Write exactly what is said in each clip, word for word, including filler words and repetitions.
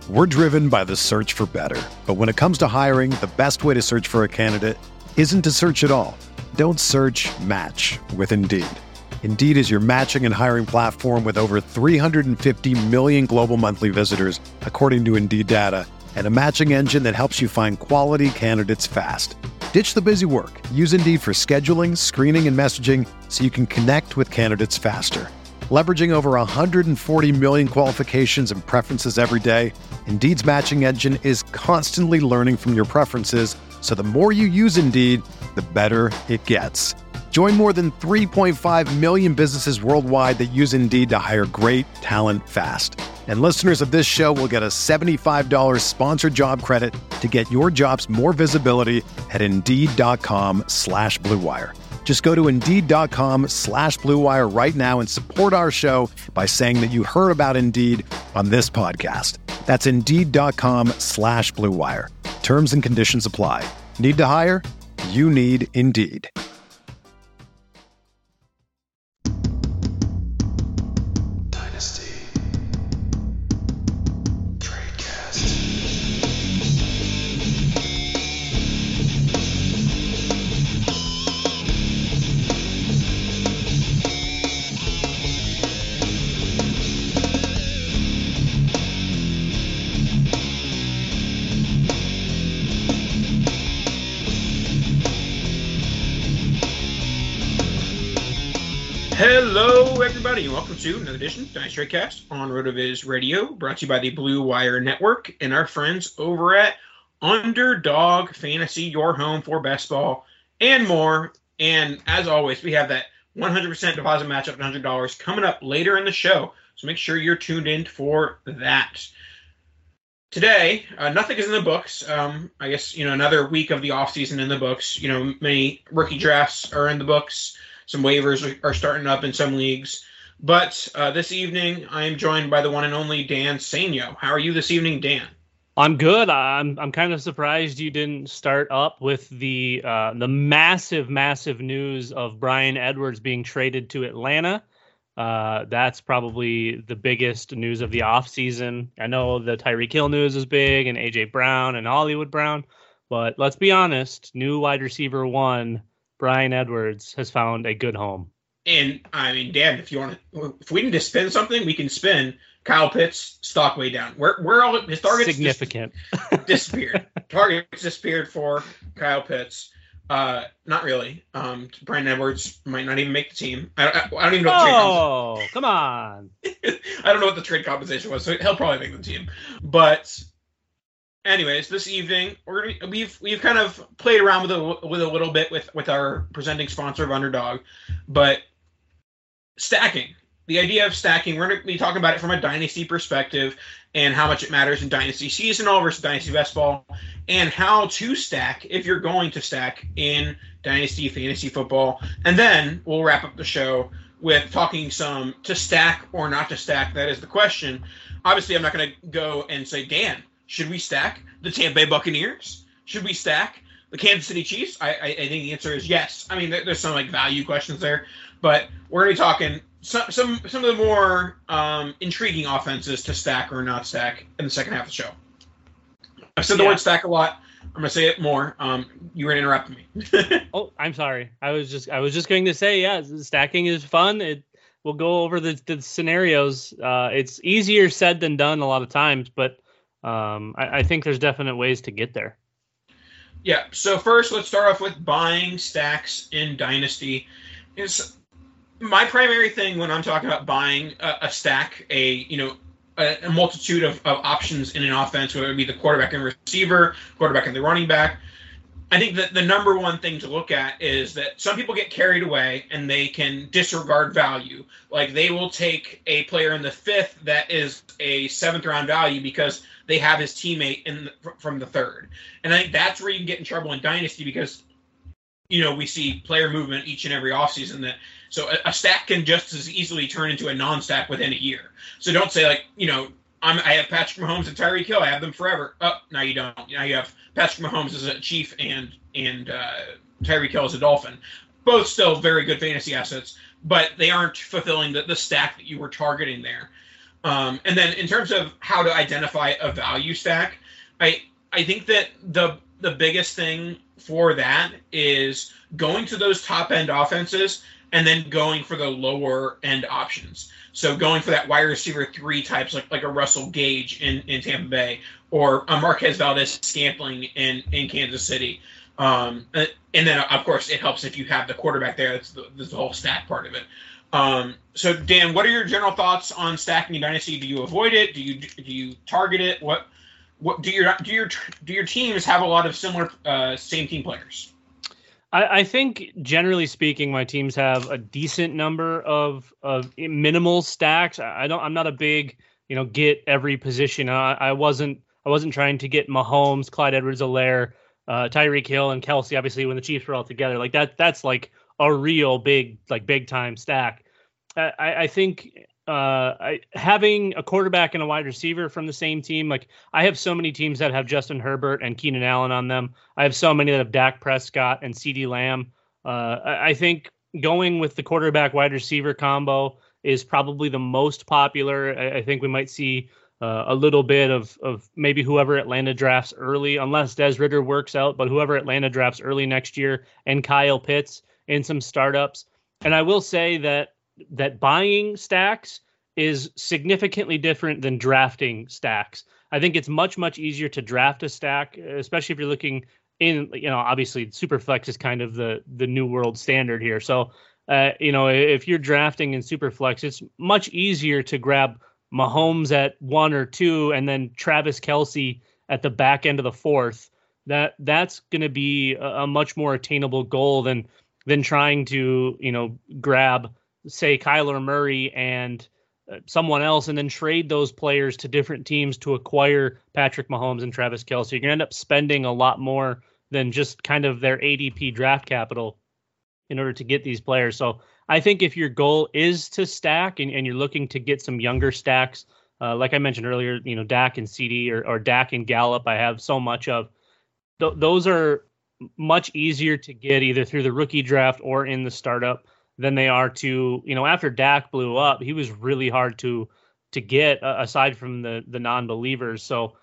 We're driven by the search for better. But when it comes to hiring, the best way to search for a candidate isn't to search at all. Don't search, match with Indeed. Indeed is your matching and hiring platform with over three hundred fifty million global monthly visitors, according to Indeed data, and a matching engine that helps you find quality candidates fast. Ditch the busy work. Use Indeed for scheduling, screening, and messaging so you can connect with candidates faster. Leveraging over one hundred forty million qualifications and preferences every day, Indeed's matching engine is constantly learning from your preferences, so the more you use Indeed, the better it gets. Join more than three point five million businesses worldwide that use Indeed to hire great talent fast. And listeners of this show will get a seventy-five dollars sponsored job credit to get your jobs more visibility at Indeed.com slash Blue Wire. Just go to Indeed.com slash Blue Wire right now and support our show by saying that you heard about Indeed on this podcast. That's Indeed.com slash Blue Wire. Terms and conditions apply. Need to hire? You need Indeed. Dynasty Tradecast. Hello, everybody, and welcome to another edition of Dynasty Tradecast on RotoViz Radio, brought to you by the Blue Wire Network and our friends over at Underdog Fantasy, your home for best ball and more. And as always, we have that one hundred percent deposit matchup of one hundred dollars coming up later in the show, so make sure you're tuned in for that. Today, uh, nothing is in the books. Um, I guess, you know, another week of the offseason in the books. You know, many rookie drafts are in the books. Some waivers are starting up in some leagues. But uh, this evening, I am joined by the one and only Dan Sainio. How are you this evening, Dan? I'm good. I'm I'm kind of surprised you didn't start up with the uh, the massive, massive news of Bryan Edwards being traded to Atlanta. Uh, that's probably the biggest news of the offseason. I know the Tyreek Hill news is big, and A J Brown and Hollywood Brown. But let's be honest, new wide receiver one, Bryan Edwards, has found a good home. And, I mean, Dan, if you want to, if we need to spin something, we can spin Kyle Pitts stock way down. Where where all his targets significant dis- disappeared. Targets disappeared for Kyle Pitts. Uh, not really. Um, Bryan Edwards might not even make the team. I, I, I don't even know what the trade Oh, come on. I don't know what the trade compensation was, so he'll probably make the team. But anyways, this evening we're gonna, we've we've kind of played around with a with a little bit with, with our presenting sponsor of Underdog, but stacking. The idea of stacking, we're going to be talking about it from a dynasty perspective and how much it matters in dynasty seasonal versus dynasty best ball, and how to stack if you're going to stack in dynasty fantasy football. And then we'll wrap up the show with talking some to stack or not to stack. That is the question. Obviously, I'm not going to go and say, Dan, should we stack the Tampa Bay Buccaneers? Should we stack the Kansas City Chiefs? I, I, I think the answer is yes. I mean, there, there's some like value questions there, but we're going to be talking some some some of the more um, intriguing offenses to stack or not stack in the second half of the show. I've said the Yeah. word stack a lot. I'm going to say it more. Um, you were interrupting me. Oh, I'm sorry. I was just I was just going to say, yeah, stacking is fun. It we'll go over the, the scenarios. Uh, it's easier said than done a lot of times, but um, I, I think there's definite ways to get there. Yeah. So first, let's start off with buying stacks in Dynasty. Is my primary thing when I'm talking about buying a, a stack, a you know a, a multitude of, of options in an offense, whether it be the quarterback and receiver, quarterback and the running back. I think that the number one thing to look at is that some people get carried away and they can disregard value. Like they will take a player in the fifth that is a seventh round value because they have his teammate in the, from the third. And I think that's where you can get in trouble in Dynasty because, you know, we see player movement each and every offseason that so a, a stack can just as easily turn into a non-stack within a year. So don't say like, you know, I'm, I have Patrick Mahomes and Tyreek Hill. I have them forever. Oh, now you don't. Now you have Patrick Mahomes as a Chief and and uh, Tyreek Hill as a Dolphin. Both still very good fantasy assets, but they aren't fulfilling the, the stack that you were targeting there. Um, and then in terms of how to identify a value stack, I I think that the the biggest thing for that is going to those top end offenses and then going for the lower end options. So going for that wide receiver three types, like like a Russell Gage in, in Tampa Bay, or a Marquez Valdez-Scantling in, in Kansas City. Um, and then, of course, it helps if you have the quarterback there. That's the, that's the whole stack part of it. Um, so, Dan, what are your general thoughts on stacking in Dynasty? Do you avoid it? Do you do you target it? What what do your do your do your teams have a lot of similar uh, same team players? I, I think generally speaking, my teams have a decent number of of minimal stacks. I don't. I'm not a big you know get every position. I, I wasn't. I wasn't trying to get Mahomes, Clyde Edwards-Helaire, uh, Tyreek Hill, and Kelsey. Obviously, when the Chiefs were all together, like that. That's like a real big, like big time stack. I, I think uh, I, having a quarterback and a wide receiver from the same team, like I have so many teams that have Justin Herbert and Keenan Allen on them. I have so many that have Dak Prescott and CeeDee Lamb. Uh, I, I think going with the quarterback wide receiver combo is probably the most popular. I, I think we might see uh, a little bit of of maybe whoever Atlanta drafts early, unless Des Ridder works out, but whoever Atlanta drafts early next year, and Kyle Pitts in some startups. And I will say that that buying stacks is significantly different than drafting stacks. I think it's much, much easier to draft a stack, especially if you're looking in, you know, obviously Superflex is kind of the, the new world standard here. So, uh, you know, if you're drafting in Superflex, it's much easier to grab Mahomes at one or two and then Travis Kelce at the back end of the fourth. That that's going to be a, a much more attainable goal than than trying to, you know, grab, say, Kyler Murray and uh, someone else and then trade those players to different teams to acquire Patrick Mahomes and Travis Kelce. You're going to end up spending a lot more than just kind of their A D P draft capital in order to get these players. So I think if your goal is to stack and, and you're looking to get some younger stacks, uh, like I mentioned earlier, you know, Dak and C D or, or Dak and Gallup, I have so much of. Th- those are much easier to get either through the rookie draft or in the startup than they are to, you know, after Dak blew up, he was really hard to to get uh, aside from the the non-believers. So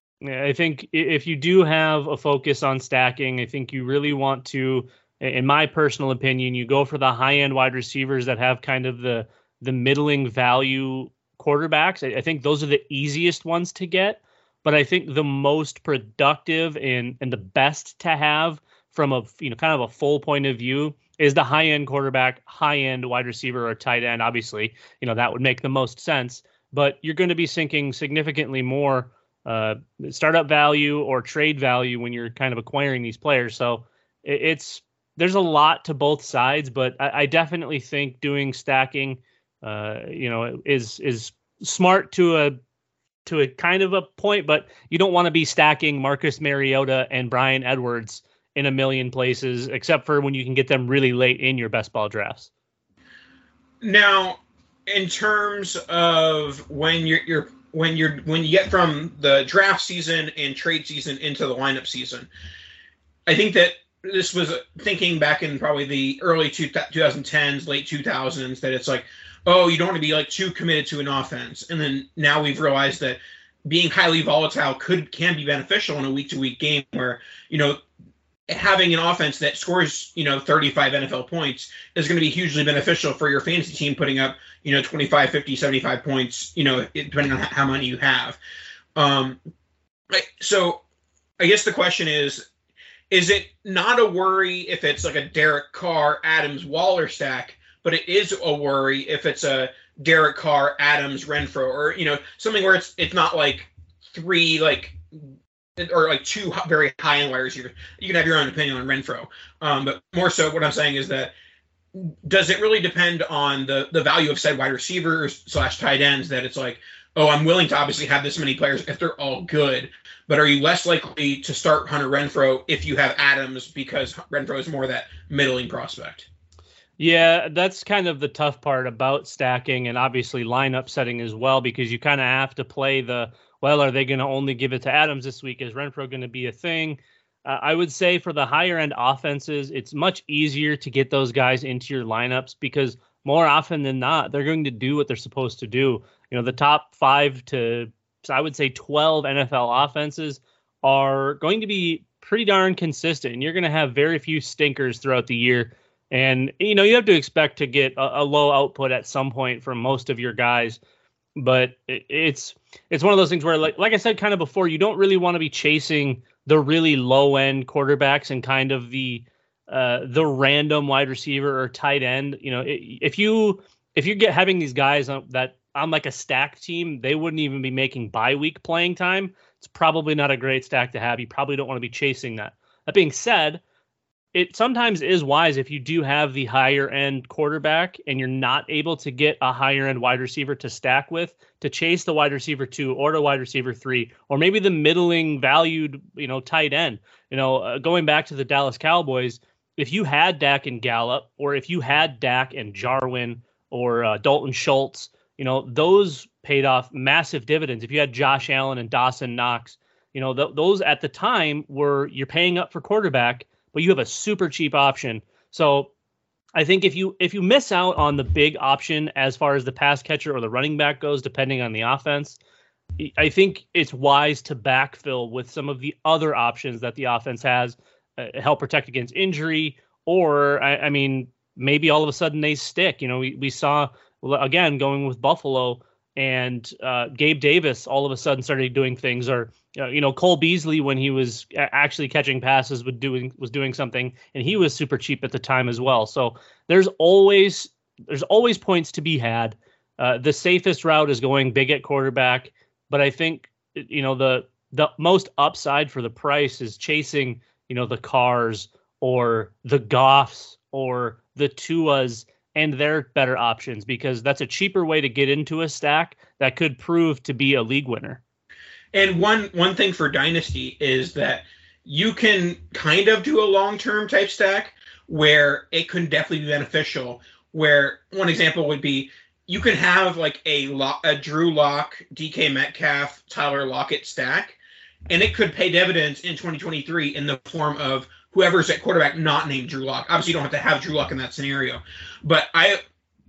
I think if you do have a focus on stacking, I think you really want to, in my personal opinion, you go for the high-end wide receivers that have kind of the the middling value quarterbacks. I, I think those are the easiest ones to get. But I think the most productive and and the best to have from a you know kind of a full point of view is the high end quarterback, high end wide receiver or tight end. Obviously, you know that would make the most sense. But you're going to be sinking significantly more uh, startup value or trade value when you're kind of acquiring these players. So it, it's there's a lot to both sides, but I, I definitely think doing stacking, uh, you know, is is smart to a to a kind of a point, but you don't want to be stacking Marcus Mariota and Bryan Edwards in a million places, except for when you can get them really late in your best ball drafts. Now, in terms of when you're, you're when you're when you get from the draft season and trade season into the lineup season, I think that this was thinking back in probably the early two, twenty tens, late two thousands, that it's like, oh, you don't want to be like too committed to an offense. And then now we've realized that being highly volatile could can be beneficial in a week to week game where, you know, having an offense that scores, you know, thirty-five N F L points is going to be hugely beneficial for your fantasy team putting up, you know, twenty-five, fifty, seventy-five points, you know, depending on how many you have. Um, so I guess the question is, is it not a worry if it's like a Derek Carr, Adams, Waller stack, but it is a worry if it's a Derek Carr, Adams, Renfrow, or, you know, something where it's it's not like three, like, or like two very high-end wide receivers. You can have your own opinion on Renfrow. Um, but more so what I'm saying is that, does it really depend on the, the value of said wide receivers slash tight ends, that it's like, oh, I'm willing to obviously have this many players if they're all good, but are you less likely to start Hunter Renfrow if you have Adams because Renfrow is more that middling prospect? Yeah, that's kind of the tough part about stacking and obviously lineup setting as well, because you kind of have to play the, well, are they going to only give it to Adams this week? Is Renfrow going to be a thing? Uh, I would say for the higher end offenses, it's much easier to get those guys into your lineups because more often than not, they're going to do what they're supposed to do. You know, the top five to, I would say, twelve N F L offenses are going to be pretty darn consistent, and you're going to have very few stinkers throughout the year. And, you know, you have to expect to get a, a low output at some point from most of your guys. But it, it's it's one of those things where, like like I said kind of before, you don't really want to be chasing the really low end quarterbacks and kind of the uh, the random wide receiver or tight end. You know, if you if you get having these guys on, that on like a stack team, they wouldn't even be making bye week playing time. It's probably not a great stack to have. You probably don't want to be chasing that. That being said, it sometimes is wise if you do have the higher end quarterback and you're not able to get a higher end wide receiver to stack with, to chase the wide receiver two or the wide receiver three, or maybe the middling valued, you know, tight end. You know, uh, going back to the Dallas Cowboys, if you had Dak and Gallup, or if you had Dak and Jarwin or uh, Dalton Schultz, you know, those paid off massive dividends. If you had Josh Allen and Dawson Knox, you know, th- those at the time were, you're paying up for quarterback, but you have a super cheap option. So I think if you if you miss out on the big option as far as the pass catcher or the running back goes, depending on the offense, I think it's wise to backfill with some of the other options that the offense has, uh, help protect against injury, or, I, I mean, maybe all of a sudden they stick. You know, we, we saw, again, going with Buffalo, and uh, Gabe Davis all of a sudden started doing things, or uh, you know, Cole Beasley, when he was actually catching passes, was doing was doing something, and he was super cheap at the time as well. So there's always there's always points to be had. Uh, the safest route is going big at quarterback, but I think, you know, the the most upside for the price is chasing, you know, the Carrs or the Goffs or the Tuas and their better options, because that's a cheaper way to get into a stack that could prove to be a league winner. And one one thing for Dynasty is that you can kind of do a long-term type stack where it could definitely be beneficial. Where one example would be, you can have like a, Lo- a Drew Lock, D K Metcalf, Tyler Lockett stack, and it could pay dividends in twenty twenty-three in the form of whoever's at quarterback not named Drew Lock. Obviously, you don't have to have Drew Lock in that scenario. But I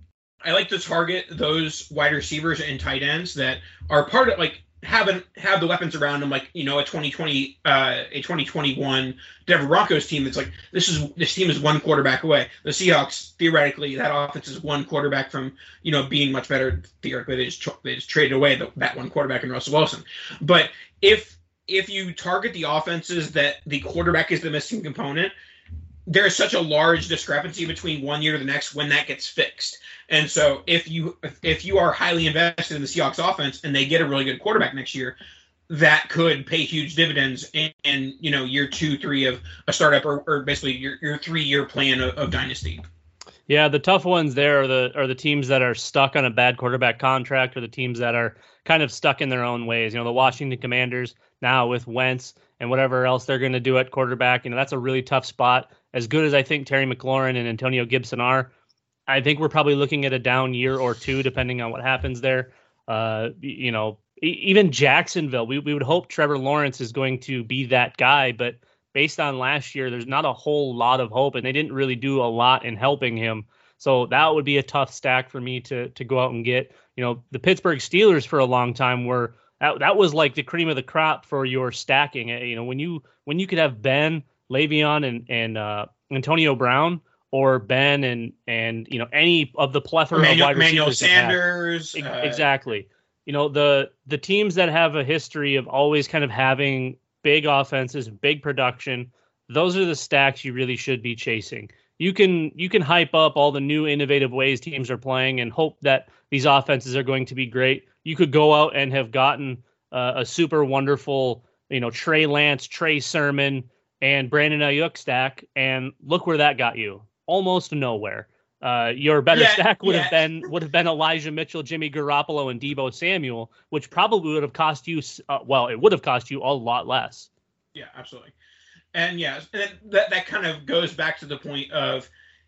I like to target those wide receivers and tight ends that are part of, like, having have the weapons around them, like, you know, a twenty twenty, uh, a twenty twenty-one Denver Broncos team. It's like, this is this team is one quarterback away. The Seahawks, theoretically, that offense is one quarterback from, you know, being much better. Theoretically, they just, they just traded away the, that one quarterback in Russell Wilson. But if if you target the offenses that the quarterback is the missing component, there is such a large discrepancy between one year to the next when that gets fixed. And so if you if you are highly invested in the Seahawks offense and they get a really good quarterback next year, that could pay huge dividends in, in you know, year two, three of a startup, or, or basically your, your three-year plan of, of Dynasty. Yeah, the tough ones there are the are the teams that are stuck on a bad quarterback contract, or the teams that are kind of stuck in their own ways. You know, the Washington Commanders now with Wentz and whatever else they're going to do at quarterback. You know, that's a really tough spot. As good as I think Terry McLaurin and Antonio Gibson are, I think we're probably looking at a down year or two, depending on what happens there. Uh, you know, e- even Jacksonville, we, we would hope Trevor Lawrence is going to be that guy, but based on last year, there's not a whole lot of hope, and they didn't really do a lot in helping him. So that would be a tough stack for me to to go out and get. You know, the Pittsburgh Steelers for a long time were that, that was like the cream of the crop for your stacking. You know, when you when you could have Ben, Le'Veon, and and uh, Antonio Brown, or Ben and and you know, any of the plethora Emmanuel, of wide Emmanuel receivers. Sanders. Uh, uh, exactly. You know, the the teams that have a history of always kind of having big offenses, big production, those are the stacks you really should be chasing. You can you can hype up all the new innovative ways teams are playing and hope that these offenses are going to be great. You could go out and have gotten uh, a super wonderful, you know, Trey Lance, Trey Sermon, and Brandon Ayuk stack, and look where that got you. Almost nowhere. Uh, your better yeah, stack would yeah. have been would have been Elijah Mitchell, Jimmy Garoppolo, and Deebo Samuel, which probably would have cost you. Uh, well, it would have cost you a lot less. Yeah, absolutely. And yeah, and that that kind of goes back to the point of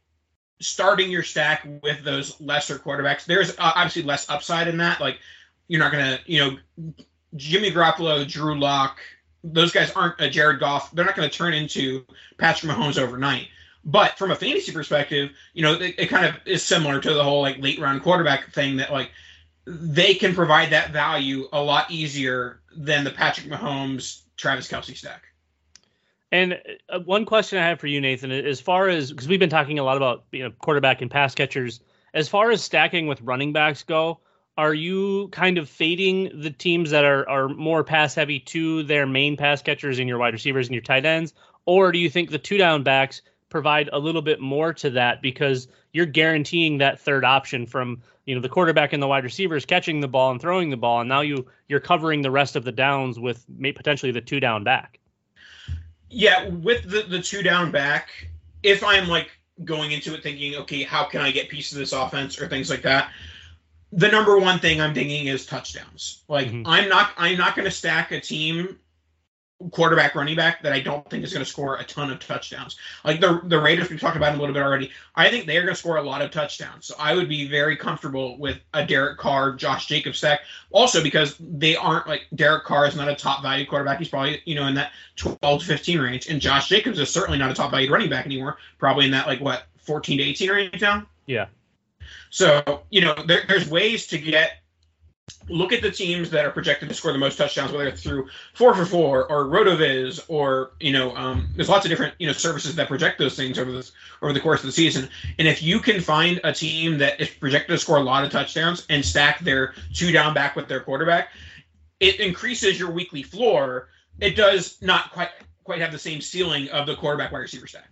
starting your stack with those lesser quarterbacks. There's uh, obviously less upside in that. Like, you're not gonna, you know, Jimmy Garoppolo, Drew Lock, those guys aren't a Jared Goff. They're not going to turn into Patrick Mahomes overnight. But from a fantasy perspective, you know, it, it kind of is similar to the whole like late round quarterback thing that like they can provide that value a lot easier than the Patrick Mahomes, Travis Kelce stack. And uh, one question I have for you, Nathan, as far as, because we've been talking a lot about, you know, quarterback and pass catchers, as far as stacking with running backs go, are you kind of fading the teams that are, are more pass heavy to their main pass catchers and your wide receivers and your tight ends? Or do you think the two down backs provide a little bit more to that because you're guaranteeing that third option from, you know, the quarterback and the wide receivers catching the ball and throwing the ball, and now you you're covering the rest of the downs with may, potentially the two down back? Yeah, with the, the two down back, if I'm like going into it thinking, okay, how can I get pieces of this offense or things like that, the number one thing I'm thinking is touchdowns. Like mm-hmm. I'm not I'm not going to stack a team quarterback running back that I don't think is going to score a ton of touchdowns. Like the the Raiders, we've talked about them a little bit already. I think they are going to score a lot of touchdowns. So I would be very comfortable with a Derek Carr, Josh Jacobs stack. Also because they aren't like Derek Carr is not a top value quarterback. He's probably, you know, in that twelve to fifteen range. And Josh Jacobs is certainly not a top valued running back anymore. Probably in that like what, fourteen to eighteen range now? Yeah. So, you know, there, there's ways to get look at the teams that are projected to score the most touchdowns, whether it's through four for four or RotoViz or, you know, um, there's lots of different, you know, services that project those things over this over the course of the season. And if you can find a team that is projected to score a lot of touchdowns and stack their two down back with their quarterback, it increases your weekly floor. It does not quite quite have the same ceiling of the quarterback wide receiver stack.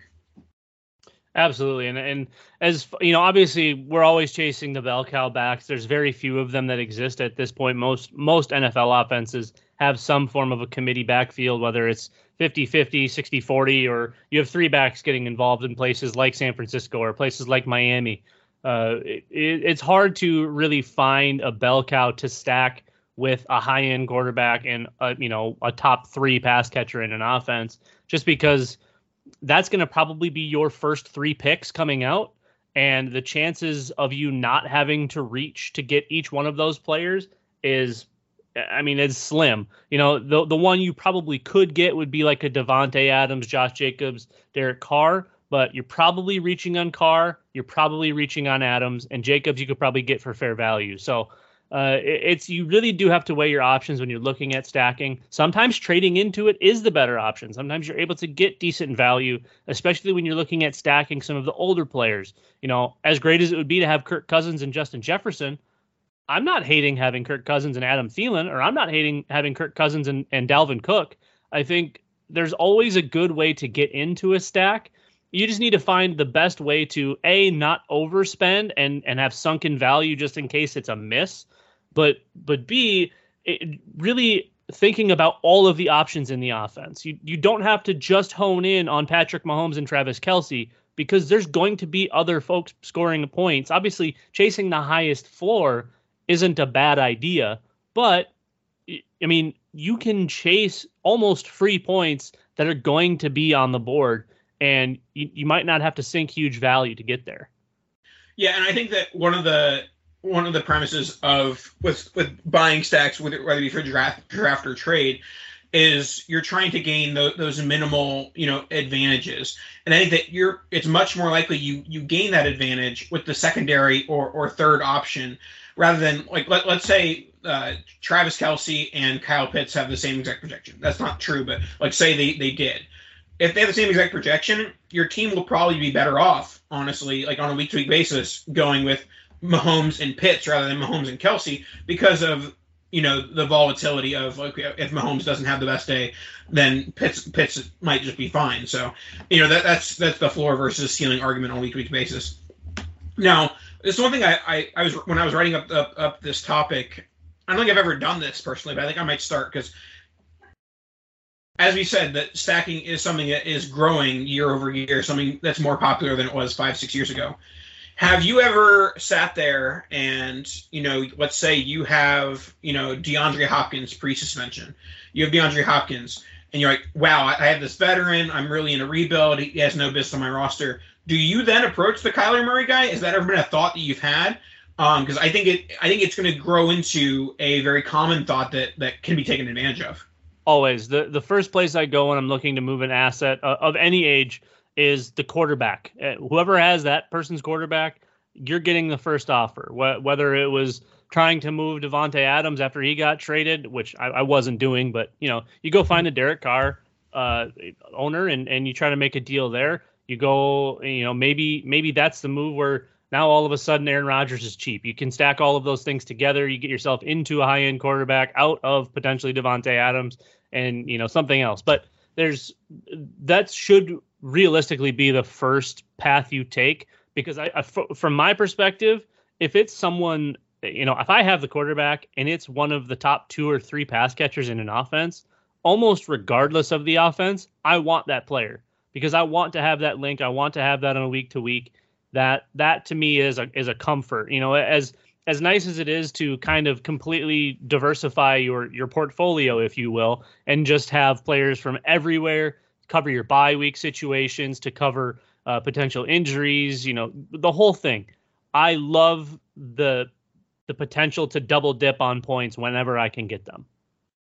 Absolutely. And and as you know, obviously we're always chasing the bell cow backs. There's very few of them that exist at this point. Most most N F L offenses have some form of a committee backfield, whether it's fifty-fifty, sixty-forty, or you have three backs getting involved in places like San Francisco or places like Miami. Uh, it, it's hard to really find a bell cow to stack with a high-end quarterback and a, you know, a top three pass catcher in an offense, just because that's going to probably be your first three picks coming out. And the chances of you not having to reach to get each one of those players is, I mean, it's slim. You know, the the one you probably could get would be like a Devontae Adams, Josh Jacobs, Derek Carr, but you're probably reaching on Carr. You're probably reaching on Adams, and Jacobs you could probably get for fair value. So Uh, it's you really do have to weigh your options when you're looking at stacking. Sometimes trading into it is the better option. Sometimes you're able to get decent value, especially when you're looking at stacking some of the older players. You know, as great as it would be to have Kirk Cousins and Justin Jefferson, I'm not hating having Kirk Cousins and Adam Thielen, or I'm not hating having Kirk Cousins and, and Dalvin Cook. I think there's always a good way to get into a stack. You just need to find the best way to, A, not overspend and, and have sunken value just in case it's a miss. But but B, it, really thinking about all of the options in the offense. You you don't have to just hone in on Patrick Mahomes and Travis Kelce, because there's going to be other folks scoring points. Obviously, chasing the highest floor isn't a bad idea, but I mean, you can chase almost free points that are going to be on the board, and you, you might not have to sink huge value to get there. Yeah, and I think that one of the one of the premises of with with buying stacks, whether it be for draft draft or trade, is you're trying to gain the, those minimal, you know, advantages. And I think that you're it's much more likely you you gain that advantage with the secondary or or third option, rather than like let, let's say uh, Travis Kelce and Kyle Pitts have the same exact projection. That's not true, but like say they they did. If they have the same exact projection, your team will probably be better off, honestly, like on a week to week basis, going with Mahomes and Pitts rather than Mahomes and Kelce, because of, you know, the volatility of, like, if Mahomes doesn't have the best day, then Pitts Pitts might just be fine. So, you know, that that's that's the floor versus ceiling argument on a week to week basis. Now, this one thing I, I, I was when I was writing up, up up this topic, I don't think I've ever done this personally, but I think I might start, because as we said, that stacking is something that is growing year over year, something that's more popular than it was five, six years ago. Have you ever sat there and, you know, let's say you have, you know, DeAndre Hopkins pre-suspension. You have DeAndre Hopkins, and you're like, wow, I have this veteran. I'm really in a rebuild. He has no business on my roster. Do you then approach the Kyler Murray guy? Has that ever been a thought that you've had? Because um, I think it, I think it's going to grow into a very common thought that that can be taken advantage of. Always. The the first place I go when I'm looking to move an asset uh, of any age is the quarterback. Uh, whoever has that person's quarterback, you're getting the first offer. Wh- whether it was trying to move Devontae Adams after he got traded, which I, I wasn't doing, but you know, you go find a Derek Carr uh, owner and, and you try to make a deal there. You go, you know, maybe maybe that's the move where now all of a sudden Aaron Rodgers is cheap. You can stack all of those things together. You get yourself into a high-end quarterback out of potentially Devontae Adams and, you know, something else. But there's that should realistically be the first path you take, because I, I from my perspective, if it's someone, you know, if I have the quarterback and it's one of the top two or three pass catchers in an offense, almost regardless of the offense, I want that player because I want to have that link. I want to have that on a week to week. That that to me is a is a comfort. You know, as as nice as it is to kind of completely diversify your your portfolio, if you will, and just have players from everywhere, cover your bye week situations, to cover uh, potential injuries, you know, the whole thing. I love the the potential to double dip on points whenever I can get them.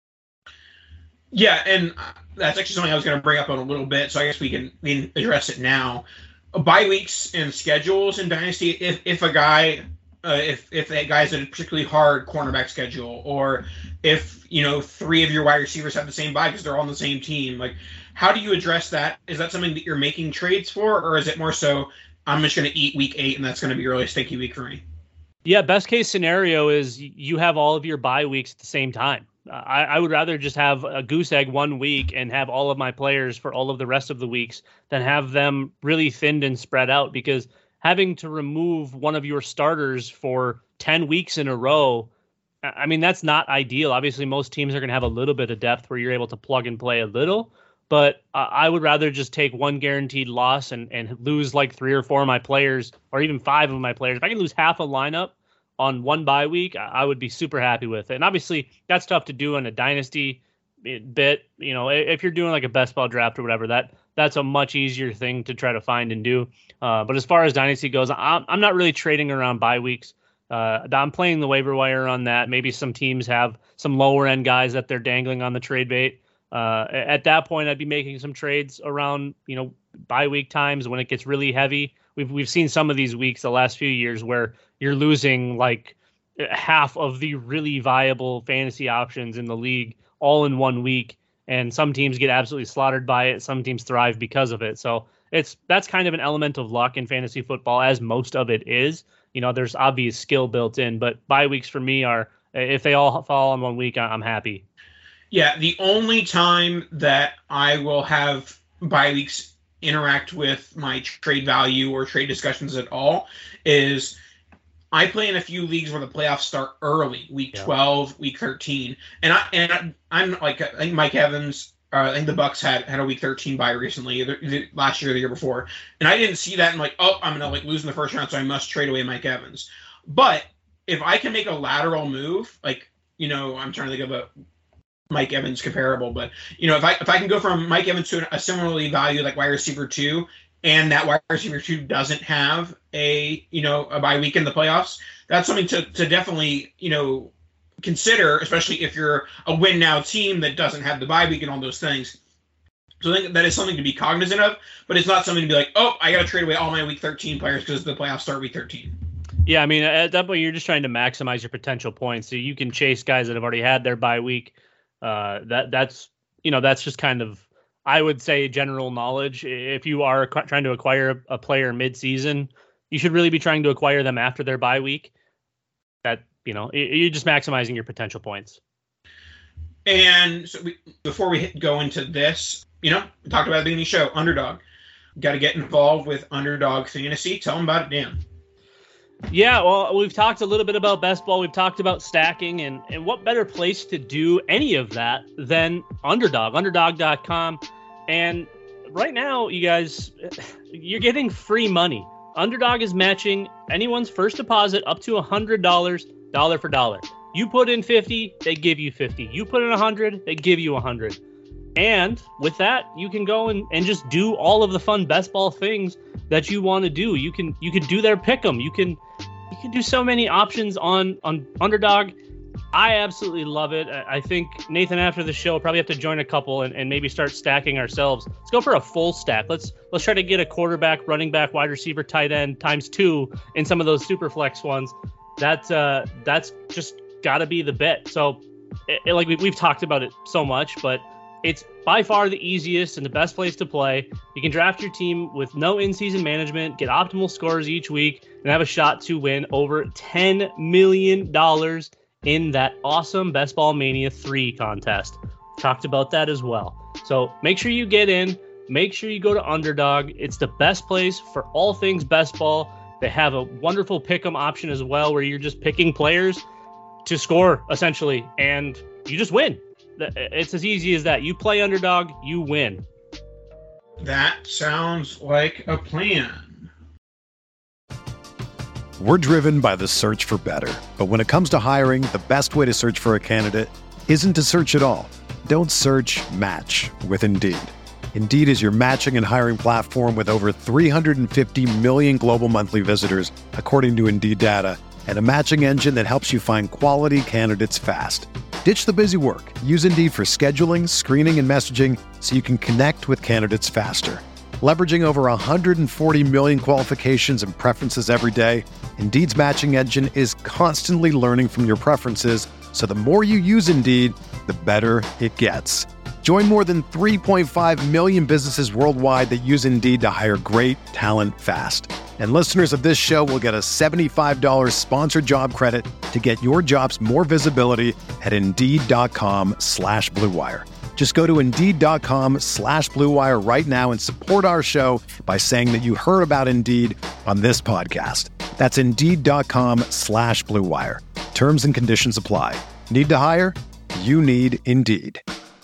Yeah, and that's actually something I was going to bring up in a little bit, so I guess we can, we can address it now. Bye weeks and schedules in Dynasty, if if a guy, uh, if if a guy's a particularly hard cornerback schedule, or if, you know, three of your wide receivers have the same bye because they're all on the same team, like, how do you address that? Is that something that you're making trades for, or is it more so, I'm just going to eat week eight and that's going to be a really stinky week for me? Yeah, best case scenario is you have all of your bye weeks at the same time. I, I would rather just have a goose egg one week and have all of my players for all of the rest of the weeks than have them really thinned and spread out, because having to remove one of your starters for ten weeks in a row, I mean, that's not ideal. Obviously, most teams are going to have a little bit of depth where you're able to plug and play a little, but uh, I would rather just take one guaranteed loss and, and lose like three or four of my players, or even five of my players. If I can lose half a lineup on one bye week, I would be super happy with it. And obviously that's tough to do in a dynasty bit. You know, if you're doing like a best ball draft or whatever, that that's a much easier thing to try to find and do. Uh, but as far as dynasty goes, I'm, I'm not really trading around bye weeks. Uh, I'm playing the waiver wire on that. Maybe some teams have some lower end guys that they're dangling on the trade bait. Uh, at that point, I'd be making some trades around, you know, bye week times when it gets really heavy. We've we've seen some of these weeks the last few years where you're losing like half of the really viable fantasy options in the league all in one week, and some teams get absolutely slaughtered by it. Some teams thrive because of it. So it's that's kind of an element of luck in fantasy football, as most of it is. You know, there's obvious skill built in, but bye weeks for me are, if they all fall in one week, I'm happy. Yeah, the only time that I will have bye weeks interact with my trade value or trade discussions at all is I play in a few leagues where the playoffs start early, week yeah. twelve, week thirteen, and I and I, I'm like I think Mike Evans, uh, I think the Bucks had had a week thirteen bye recently, either, either last year or the year before, and I didn't see that and like, oh, I'm gonna like lose in the first round, so I must trade away Mike Evans. But if I can make a lateral move, like, you know, I'm trying to think of a Mike Evans comparable, but, you know, if I if I can go from Mike Evans to a similarly valued like wide receiver two, and that wide receiver two doesn't have a, you know, a bye week in the playoffs, that's something to, to definitely, you know, consider, especially if you're a win now team that doesn't have the bye week and all those things. So I think that is something to be cognizant of, but it's not something to be like, oh, I got to trade away all my week thirteen players because the playoffs start week thirteen. Yeah, I mean, at that point, you're just trying to maximize your potential points. So you can chase guys that have already had their bye week. Uh, that that's, you know, that's just kind of, I would say, general knowledge. If you are qu- trying to acquire a player mid-season, you should really be trying to acquire them after their bye week. That, you know, you're just maximizing your potential points. And so we, before we hit, go into this, you know, we talked about at the beginning of the show, Underdog. Got to get involved with Underdog Fantasy. Tell them about it, Dan. Yeah, well, we've talked a little bit about best ball. We've talked about stacking, and, and what better place to do any of that than Underdog, underdog dot com. And right now, you guys, you're getting free money. Underdog is matching anyone's first deposit up to one hundred dollars, dollar for dollar. You put in fifty, they give you fifty. You put in one hundred, they give you one hundred. And with that, you can go and, and just do all of the fun best ball things that you want to do. You can you can do their pick 'em. You can you can do so many options on on Underdog. I absolutely love it. I think, Nathan, after the show, we'll probably have to join a couple and, and maybe start stacking ourselves. Let's go for a full stack. Let's let's try to get a quarterback, running back, wide receiver, tight end times two in some of those super flex ones. That, uh, that's just got to be the bet. So, it, like we, we've talked about it so much, but it's by far the easiest and the best place to play. You can draft your team with no in-season management, get optimal scores each week, and have a shot to win over ten million dollars in that awesome Best Ball Mania three contest. Talked about that as well. So make sure you get in. Make sure you go to Underdog. It's the best place for all things best ball. They have a wonderful pick'em option as well, where you're just picking players to score, essentially, and you just win. It's as easy as that. You play Underdog, you win. That sounds like a plan. We're driven by the search for better. But when it comes to hiring, the best way to search for a candidate isn't to search at all. Don't search, match with Indeed. Indeed is your matching and hiring platform with over three hundred fifty million global monthly visitors, according to Indeed data, and a matching engine that helps you find quality candidates fast. Ditch the busy work. Use Indeed for scheduling, screening, and messaging so you can connect with candidates faster. Leveraging over one hundred forty million qualifications and preferences every day, Indeed's matching engine is constantly learning from your preferences, so the more you use Indeed, the better it gets. Join more than three point five million businesses worldwide that use Indeed to hire great talent fast. And listeners of this show will get a seventy-five dollars sponsored job credit to get your jobs more visibility at Indeed.com slash Blue Wire. Just go to Indeed.com slash Blue Wire right now and support our show by saying that you heard about Indeed on this podcast. That's Indeed.com slash Blue Wire. Terms and conditions apply. Need to hire? You need Indeed.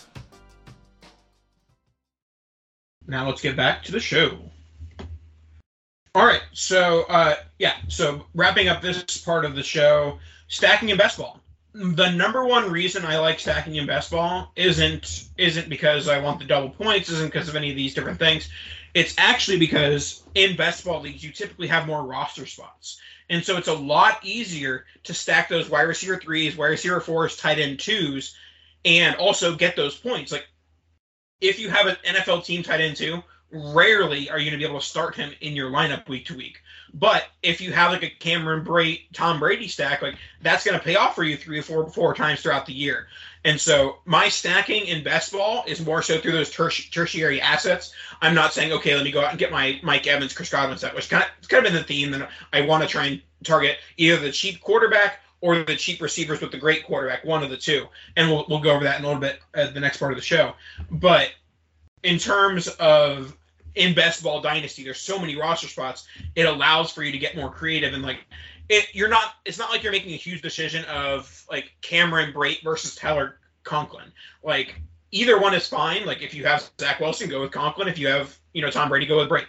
Now let's get back to the show. All right, so uh, yeah, so wrapping up this part of the show, stacking in best ball. The number one reason I like stacking in best ball isn't isn't because I want the double points, isn't because of any of these different things. It's actually because in best ball leagues you typically have more roster spots, and so it's a lot easier to stack those wide receiver threes, wide receiver fours, tight end twos, and also get those points. Like if you have an N F L team tight end two, rarely are you going to be able to start him in your lineup week to week. But if you have like a Cameron Brate, Tom Brady stack, like that's going to pay off for you three or four, four times throughout the year. And so my stacking in best ball is more so through those terti- tertiary assets. I'm not saying, okay, let me go out and get my Mike Evans, Chris Godwin set, which kind of, it's kind of been the theme that I want to try and target either the cheap quarterback or the cheap receivers with the great quarterback, one of the two. And we'll we'll go over that in a little bit at the next part of the show. But in terms of in best ball dynasty, there's so many roster spots, it allows for you to get more creative and like it you're not it's not like you're making a huge decision of like Cameron Brate versus Tyler Conklin. Like either one is fine. Like if you have Zach Wilson, go with Conklin. If you have, you know, Tom Brady, go with Brate.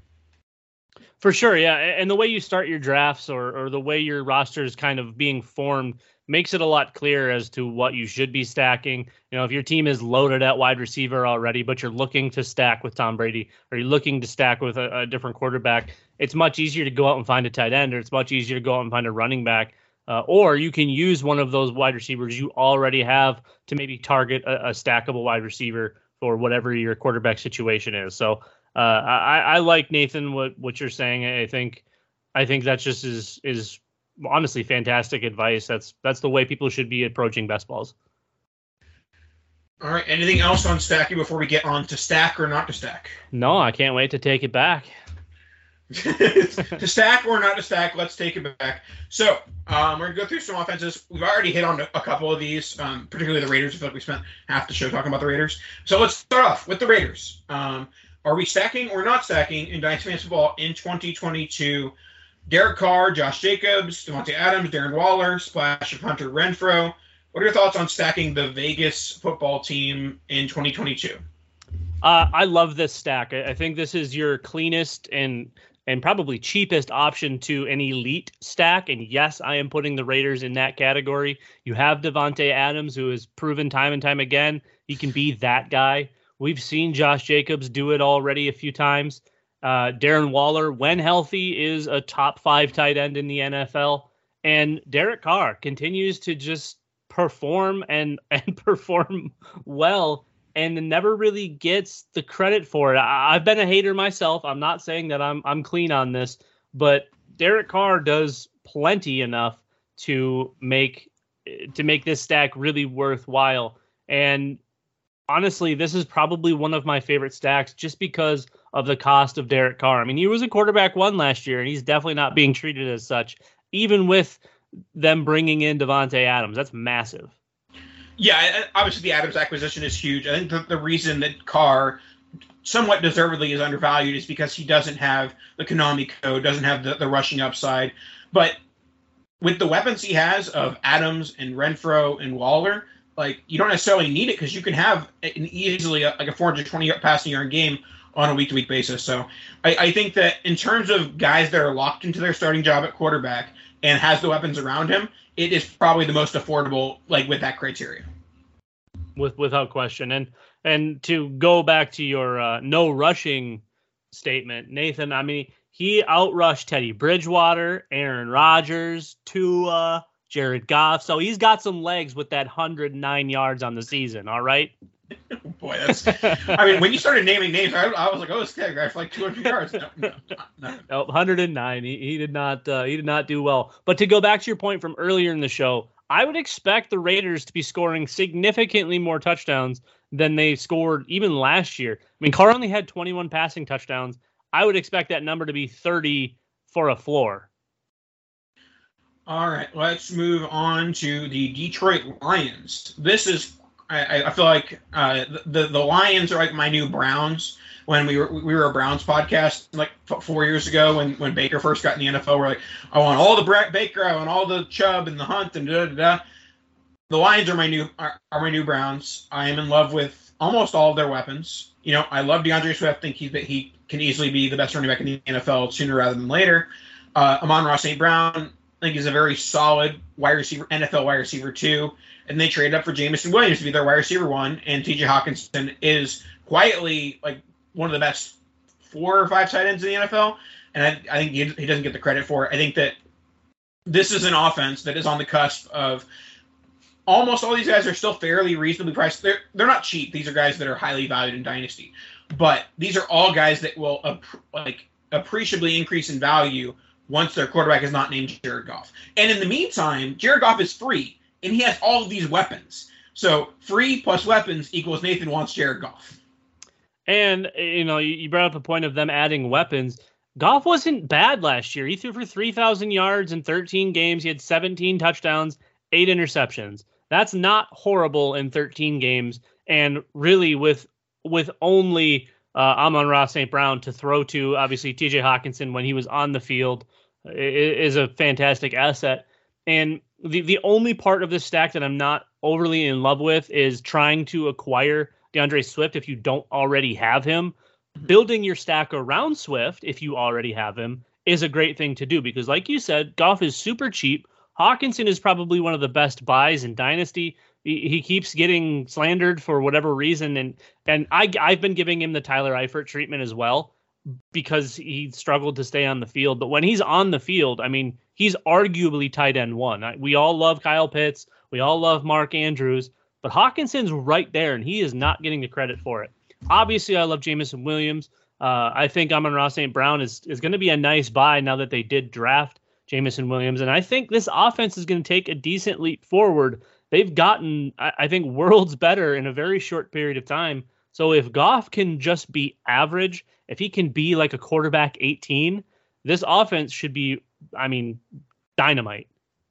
For sure, yeah. And the way you start your drafts or or the way your roster is kind of being formed makes it a lot clearer as to what you should be stacking. You know, if your team is loaded at wide receiver already, but you're looking to stack with Tom Brady, or you're looking to stack with a, a different quarterback, it's much easier to go out and find a tight end, or it's much easier to go out and find a running back. Uh, or you can use one of those wide receivers you already have to maybe target a, a stackable wide receiver for whatever your quarterback situation is. So uh, I, I like, Nathan, what, what you're saying. I think I think that just is is honestly fantastic advice. That's that's the way people should be approaching best balls. All right. Anything else on stacking before we get on to stack or not to stack? No, I can't wait to take it back. To stack or not to stack, let's take it back. So um, we're going to go through some offenses. We've already hit on a couple of these, um, particularly the Raiders. I feel like we spent half the show talking about the Raiders. So let's start off with the Raiders. Um, are we stacking or not stacking in Dynasty Fantasy Football in twenty twenty-two? Derek Carr, Josh Jacobs, Devontae Adams, Darren Waller, splash of Hunter Renfrow. What are your thoughts on stacking the Vegas football team in twenty twenty-two? Uh, I love this stack. I think this is your cleanest and and probably cheapest option to an elite stack. And yes, I am putting the Raiders in that category. You have Devontae Adams, who has proven time and time again he can be that guy. We've seen Josh Jacobs do it already a few times. Uh, Darren Waller, when healthy, is a top five tight end in the N F L. And Derek Carr continues to just perform and and perform well, and never really gets the credit for it. I, I've been a hater myself. I'm not saying that I'm I'm clean on this, but Derek Carr does plenty enough to make to make this stack really worthwhile. And honestly, this is probably one of my favorite stacks just because of the cost of Derek Carr. I mean, he was a quarterback one last year, and he's definitely not being treated as such, even with them bringing in Davante Adams. That's massive. Yeah, obviously the Adams acquisition is huge. I think the, the reason that Carr somewhat deservedly is undervalued is because he doesn't have the Konami code, doesn't have the, the rushing upside. But with the weapons he has of Adams and Renfro and Waller, like, you don't necessarily need it because you can have an easily a, like a four hundred twenty passing yard game on a week-to-week basis. So I, I think that in terms of guys that are locked into their starting job at quarterback and has the weapons around him, it is probably the most affordable, like, with that criteria. With without question. And and to go back to your uh, no rushing statement, Nathan, I mean, he outrushed Teddy Bridgewater, Aaron Rodgers, Tua, Jared Goff. So he's got some legs with that one hundred nine yards on the season, all right? Boy, that's. I mean, when you started naming names, I, I was like, "Oh, this guy for like two hundred yards." No, no, no. no one hundred nine. He, he did not. Uh, he did not do well. But to go back to your point from earlier in the show, I would expect the Raiders to be scoring significantly more touchdowns than they scored even last year. I mean, Carr only had twenty-one passing touchdowns. I would expect that number to be thirty for a floor. All right, let's move on to the Detroit Lions. This is. I, I feel like uh, the the Lions are like my new Browns. When we were we were a Browns podcast like f- four years ago, when, when Baker first got in the N F L, we're like, I want all the Brett Baker, I want all the Chubb and the Hunt and da da da. The Lions are my new are, are my new Browns. I am in love with almost all of their weapons. You know, I love DeAndre Swift. I think he that he can easily be the best running back in the N F L sooner rather than later. Uh, Amon-Ra Saint Brown, I think, is a very solid wide receiver, N F L wide receiver too. And they traded up for Jameson Williams to be their wide receiver one. And T J Hawkinson is quietly like one of the best four or five tight ends in the N F L. And I, I think he, he doesn't get the credit for it. I think that this is an offense that is on the cusp of almost all these guys are still fairly reasonably priced. They're, they're not cheap. These are guys that are highly valued in Dynasty. But these are all guys that will ap- like appreciably increase in value once their quarterback is not named Jared Goff. And in the meantime, Jared Goff is free. And he has all of these weapons. So free plus weapons equals Nathan wants Jared Goff. And, you know, you brought up a point of them adding weapons. Goff wasn't bad last year. He threw for three thousand yards in thirteen games. He had seventeen touchdowns, eight interceptions. That's not horrible in thirteen games. And really with with only uh, Amon-Ra Saint Brown to throw to, obviously T J Hawkinson when he was on the field is a fantastic asset. And the, the only part of this stack that I'm not overly in love with is trying to acquire DeAndre Swift if you don't already have him. Building your stack around Swift, if you already have him, is a great thing to do because, like you said, Goff is super cheap. Hawkinson is probably one of the best buys in Dynasty. He, he keeps getting slandered for whatever reason, and and I, I've been giving him the Tyler Eifert treatment as well because he struggled to stay on the field. But when he's on the field, I mean, he's arguably tight end one. We all love Kyle Pitts. We all love Mark Andrews. But Hawkinson's right there, and he is not getting the credit for it. Obviously, I love Jameson Williams. Uh, I think Amon-Ra Saint Brown is, is going to be a nice buy now that they did draft Jameson Williams. And I think this offense is going to take a decent leap forward. They've gotten, I, I think, worlds better in a very short period of time. So if Goff can just be average, if he can be like a quarterback eighteen, this offense should be, I mean, dynamite.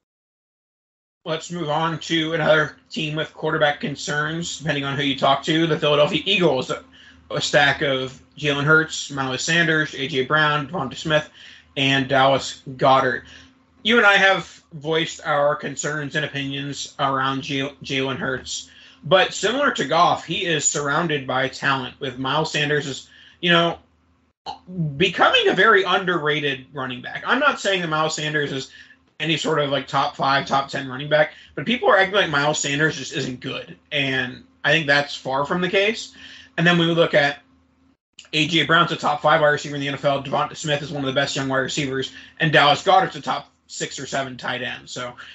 Let's move on to another team with quarterback concerns, depending on who you talk to. The Philadelphia Eagles, a, a stack of Jalen Hurts, Miles Sanders, A J Brown, Devonta Smith, and Dallas Goedert. You and I have voiced our concerns and opinions around J- Jalen Hurts. But similar to Goff, he is surrounded by talent, with Miles Sanders is, you know, becoming a very underrated running back. I'm not saying that Miles Sanders is any sort of like top five, top ten running back, but people are acting like Miles Sanders just isn't good. And I think that's far from the case. And then when we look at A J Brown's a top five wide receiver in the N F L, Devonta Smith is one of the best young wide receivers, and Dallas Goedert's a top six or seven tight end. So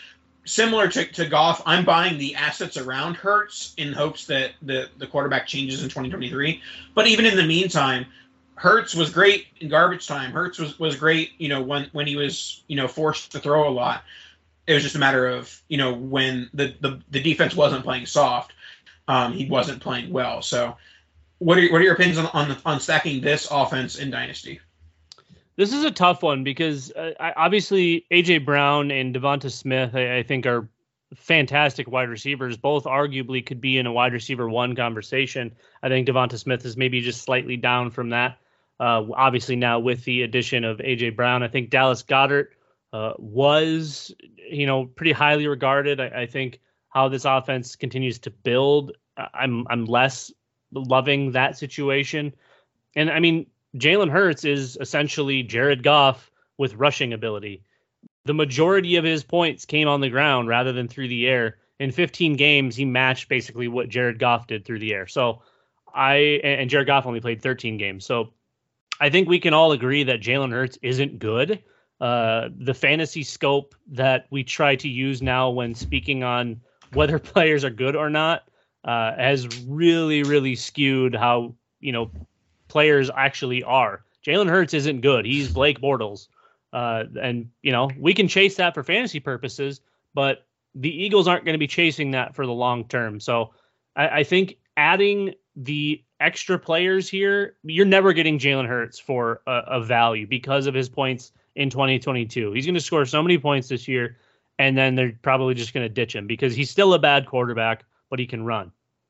similar to, to Goff, I'm buying the assets around Hurts in hopes that the, the quarterback changes in twenty twenty-three. But even in the meantime, Hurts was great in garbage time. Hurts was, was great, you know, when, when he was, you know, forced to throw a lot. It was just a matter of, you know, when the, the, the defense wasn't playing soft, um, he wasn't playing well. So what are, what are your opinions on, on, on stacking this offense in Dynasty? This is a tough one because uh, obviously A J Brown and Devonta Smith, I, I think, are fantastic wide receivers. Both arguably could be in a wide receiver one conversation. I think Devonta Smith is maybe just slightly down from that. Uh, obviously now with the addition of A J Brown, I think Dallas Goedert uh, was, you know, pretty highly regarded. I, I think how this offense continues to build, I'm I'm less loving that situation. And I mean, Jalen Hurts is essentially Jared Goff with rushing ability. The majority of his points came on the ground rather than through the air. In fifteen games, he matched basically what Jared Goff did through the air. So I, and Jared Goff only played thirteen games. So I think we can all agree that Jalen Hurts isn't good. Uh, the fantasy scope that we try to use now when speaking on whether players are good or not uh, has really, really skewed how, you know, players actually are. Jalen Hurts isn't good. He's Blake Bortles. Uh, and, you know, we can chase that for fantasy purposes, but the Eagles aren't going to be chasing that for the long term. So I, I think adding the extra players here, you're never getting Jalen Hurts for a, a value because of his points in twenty twenty-two. He's going to score so many points this year, and then they're probably just going to ditch him because he's still a bad quarterback, but he can run.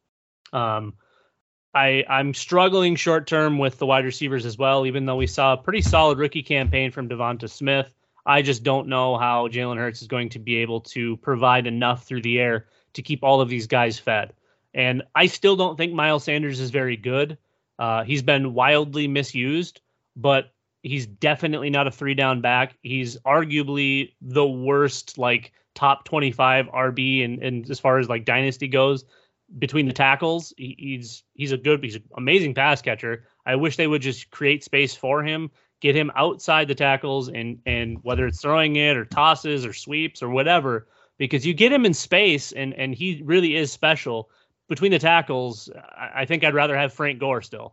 Um, I, I'm struggling short term with the wide receivers as well, even though we saw a pretty solid rookie campaign from Devonta Smith. I just don't know how Jalen Hurts is going to be able to provide enough through the air to keep all of these guys fed. And I still don't think Miles Sanders is very good. Uh, he's been wildly misused, but he's definitely not a three down back. He's arguably the worst, like top twenty-five R B and in, in, as far as like dynasty goes. Between the tackles, he, he's he's a good, he's an amazing pass catcher. I wish they would just create space for him, get him outside the tackles, and and whether it's throwing it or tosses or sweeps or whatever, because you get him in space and and he really is special. Between the tackles, I, I think I'd rather have Frank Gore still.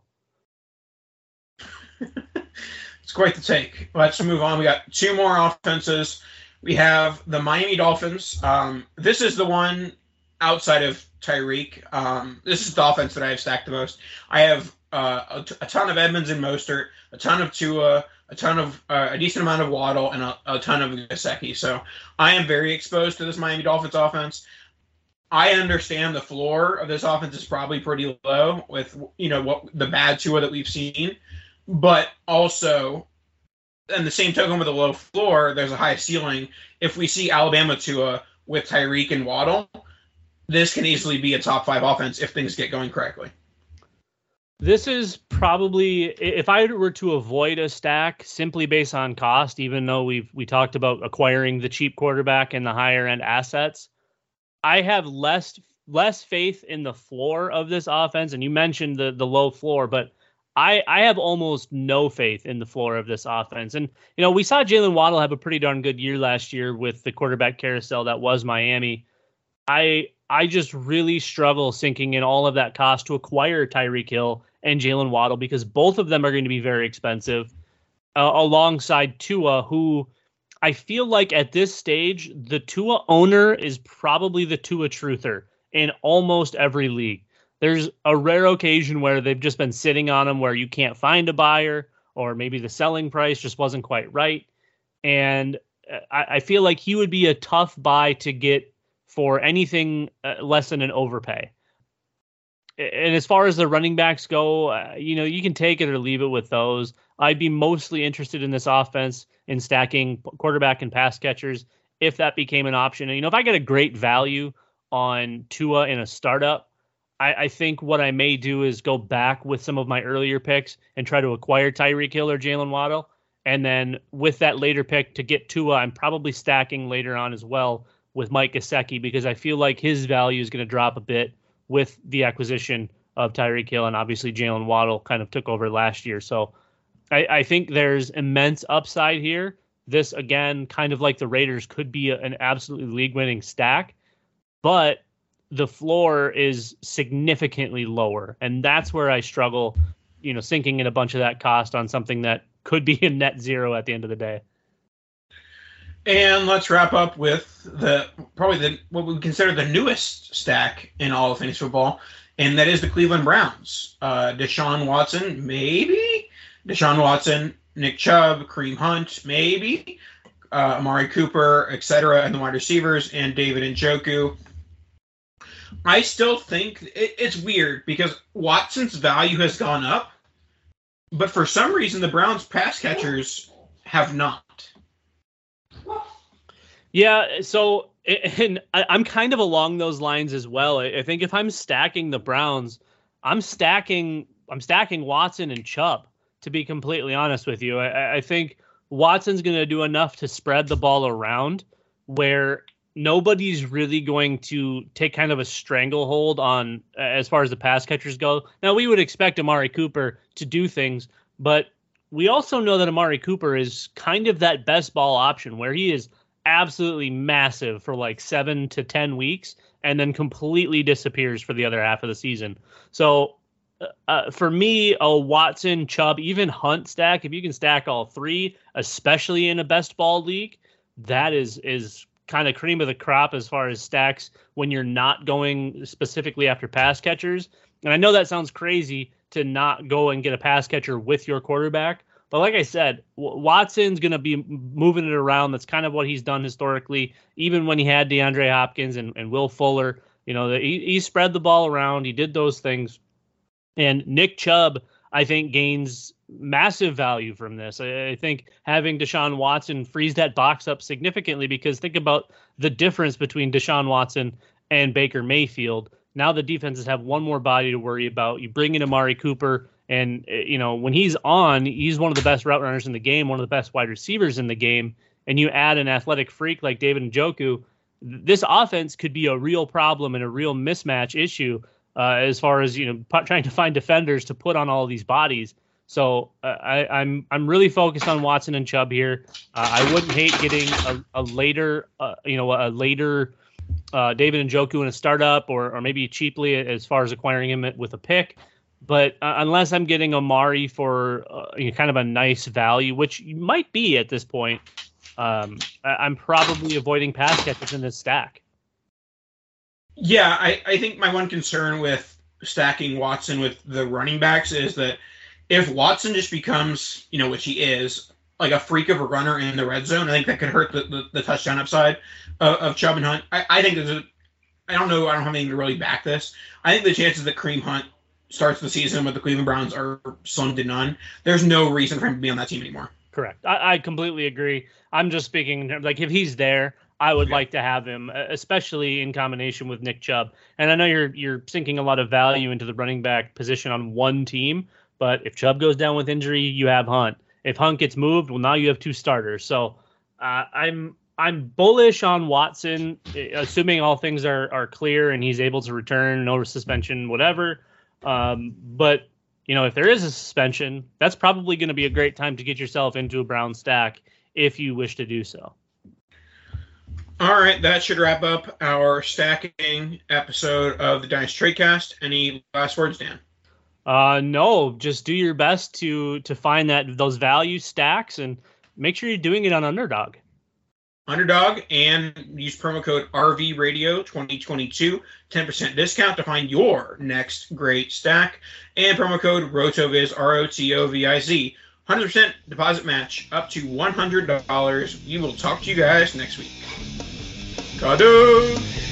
It's quite the take. Let's move on. We got two more offenses. We have the Miami Dolphins. Um, this is the one outside of Tyreek. Um, this is the offense that I have stacked the most. I have uh, a, t- a ton of Edmonds and Mostert, a ton of Tua, a ton of uh, a decent amount of Waddle, and a, a ton of Gesicki. So I am very exposed to this Miami Dolphins offense. I understand the floor of this offense is probably pretty low with, you know, what the bad Tua that we've seen, but also, and the same token with a low floor, there's a high ceiling. If we see Alabama Tua with Tyreek and Waddle, this can easily be a top five offense if things get going correctly. This is probably, if I were to avoid a stack simply based on cost, even though we've we talked about acquiring the cheap quarterback and the higher end assets, I have less less faith in the floor of this offense. And you mentioned the the low floor, but I, I have almost no faith in the floor of this offense. And, you know, we saw Jalen Waddle have a pretty darn good year last year with the quarterback carousel that was Miami. I I just really struggle sinking in all of that cost to acquire Tyreek Hill and Jalen Waddle because both of them are going to be very expensive uh, alongside Tua, who I feel like at this stage, the Tua owner is probably the Tua truther in almost every league. There's a rare occasion where they've just been sitting on him where you can't find a buyer or maybe the selling price just wasn't quite right. And I, I feel like he would be a tough buy to get for anything uh, less than an overpay. And as far as the running backs go, uh, you know, you can take it or leave it with those. I'd be mostly interested in this offense in stacking quarterback and pass catchers if that became an option. And, you know, if I get a great value on Tua in a startup, I, I think what I may do is go back with some of my earlier picks and try to acquire Tyreek Hill or Jalen Waddle. And then with that later pick to get Tua, I'm probably stacking later on as well with Mike Gesicki because I feel like his value is going to drop a bit with the acquisition of Tyreek Hill, and obviously Jalen Waddle kind of took over last year. So I, I think there's immense upside here, this, again, kind of like the Raiders, could be a, an absolutely league-winning stack, but the floor is significantly lower, and that's where I struggle, you know, sinking in a bunch of that cost on something that could be a net zero at the end of the day. And let's wrap up with the probably the what we consider the newest stack in all of fantasy football, and that is the Cleveland Browns. Uh, Deshaun Watson, maybe. Deshaun Watson, Nick Chubb, Kareem Hunt, maybe. Uh, Amari Cooper, et cetera, and the wide receivers, and David Njoku. I still think it, it's weird because Watson's value has gone up, but for some reason the Browns pass catchers have not. Yeah, so and I'm kind of along those lines as well. I think if I'm stacking the Browns, I'm stacking I'm stacking Watson and Chubb, to be completely honest with you. I, I think Watson's going to do enough to spread the ball around where nobody's really going to take kind of a stranglehold on as far as the pass catchers go. Now, we would expect Amari Cooper to do things, but we also know that Amari Cooper is kind of that best ball option where he is absolutely massive for like seven to ten weeks and then completely disappears for the other half of the season. So uh, for me, a Watson, Chubb, even Hunt stack, if you can stack all three, especially in a best ball league, that is is kind of cream of the crop as far as stacks when you're not going specifically after pass catchers. And I know that sounds crazy to not go and get a pass catcher with your quarterback, but like I said, Watson's going to be moving it around. That's kind of what he's done historically, even when he had DeAndre Hopkins and, and Will Fuller. You know, he, he spread the ball around. He did those things. And Nick Chubb, I think, gains massive value from this. I, I think having Deshaun Watson frees that box up significantly because think about the difference between Deshaun Watson and Baker Mayfield. Now the defenses have one more body to worry about. You bring in Amari Cooper, and you know when he's on, he's one of the best route runners in the game, one of the best wide receivers in the game, and you add an athletic freak like David Njoku, this offense could be a real problem and a real mismatch issue uh, as far as you know p- trying to find defenders to put on all these bodies. So uh, I, I'm I'm really focused on Watson and Chubb here. Uh, I wouldn't hate getting a, a later, uh, you know, a later uh, David Njoku in a startup, or or maybe cheaply as far as acquiring him with a pick. But uh, unless I'm getting Amari for uh, you know, kind of a nice value, which might be at this point, um, I, I'm probably avoiding pass catchers in this stack. Yeah, I, I think my one concern with stacking Watson with the running backs is that if Watson just becomes, you know, which he is, like a freak of a runner in the red zone, I think that could hurt the, the, the touchdown upside of, of Chubb and Hunt. I, I think there's a, I don't know, I don't have anything to really back this. I think the chances that Kareem Hunt starts the season with the Cleveland Browns are slim to none. There's no reason for him to be on that team anymore. Correct. I, I completely agree. I'm just speaking, like, if he's there, I would yeah. like to have him, especially in combination with Nick Chubb. And I know you're you're sinking a lot of value into the running back position on one team, but if Chubb goes down with injury, you have Hunt. If Hunt gets moved, well, now you have two starters. So uh, I'm I'm bullish on Watson, assuming all things are, are clear and he's able to return, no suspension, whatever. Um, but, you know, if there is a suspension, that's probably going to be a great time to get yourself into a Brown stack if you wish to do so. All right, that should wrap up our stacking episode of the Dynasty Tradecast. Any last words, Dan? Uh, no, just do your best to to find that those value stacks and make sure you're doing it on Underdog. Underdog, and use promo code R V Radio twenty twenty-two, ten percent discount to find your next great stack. And promo code ROTOVIZ, R O T O V I Z, one hundred percent deposit match up to one hundred dollars. We will talk to you guys next week. Kadosh!